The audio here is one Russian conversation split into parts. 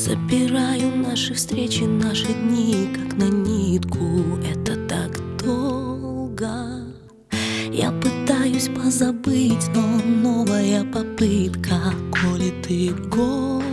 Собираю наши встречи, наши дни, как на нитку. Это так долго. Я пытаюсь позабыть, но новая попытка колет иголкой.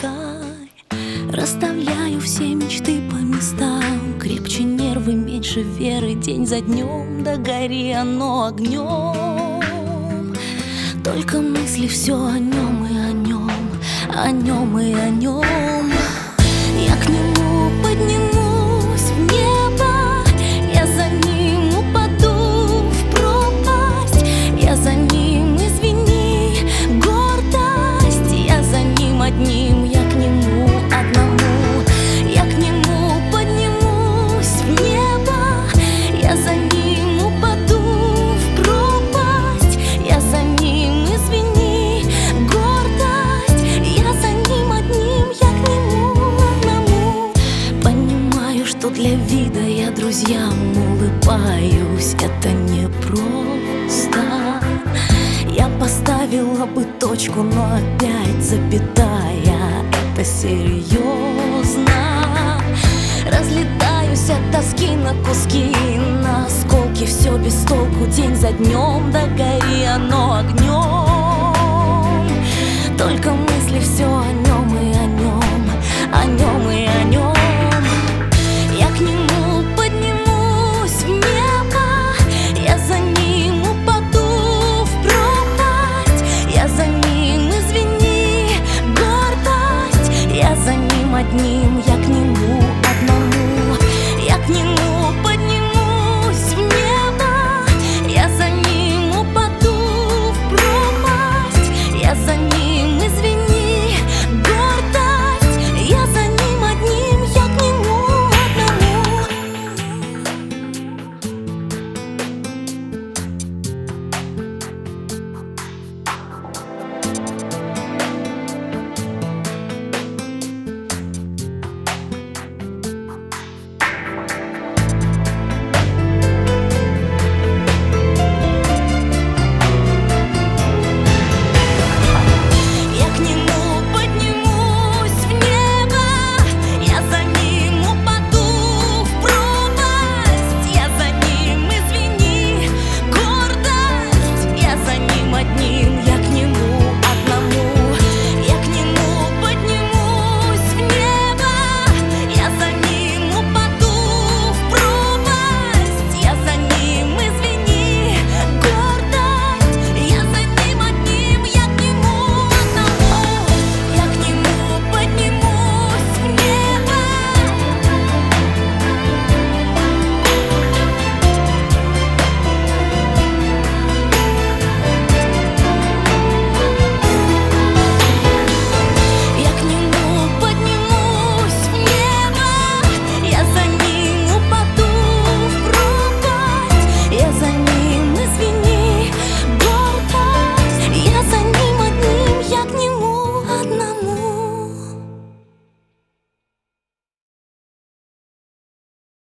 Расставляю все мечты по местам, крепче нервы, меньше веры, день за днем, да гори оно огнем. Только мысли все о нем и о нем, о нем и о нем. Я к нему поднимусь в небо, я за ним упаду в пропасть, я за ним, извини, гордость, я за ним одним, я к нему одному. Я к нему поднимусь в небо, я за ним упаду в пропасть, я за ним, извини, гордость, я за ним одним, я к нему одному. Понимаю, что для вида я друзьям улыбаюсь, это непросто. Я поставила бы точку, но опять запятая, это серьезно. Разлетаюсь от тоски на куски, на осколки, все без толку, день за днем, да гори оно огнем. Только мысли все о нем.